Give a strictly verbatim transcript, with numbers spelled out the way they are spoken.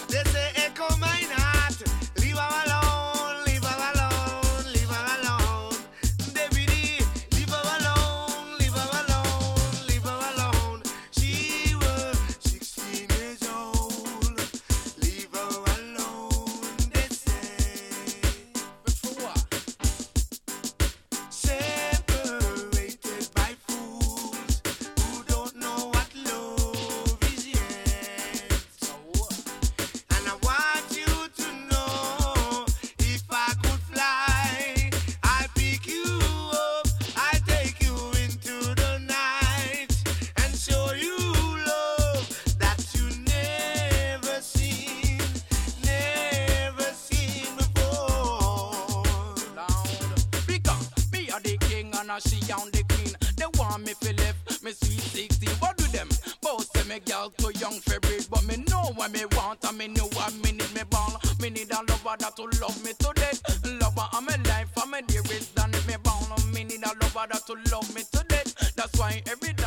They say echo my heart. Leave her alone, leave her alone, leave her alone. Deputy, leave her alone, leave her alone, leave her alone. She was sixteen years old. Leave her alone, they say. But for what? Separated by fools who don't know what love is yet. So what? And I want you to know, if I could fly, I'd pick you up, I'd take you into the night and show you love that you never seen, never seen before. Loud. Because me a the king and a she and the queen. They want me fi left me sweet sixteen. What do them? Both say me girl too young for breed, but me know what me want and me know what me need. Me born, me need a lover that will love me to death. Lover of my life and me dearest than me born. Me need a lover that will love me to death. That's why every day